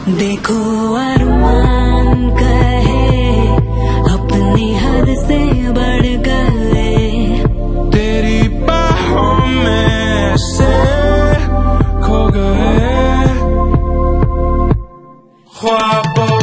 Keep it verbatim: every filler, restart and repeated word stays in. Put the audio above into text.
देखो अरमान कहे अपनी हद से बढ़ गए, तेरी बाहों में से खो गए ख्वाबों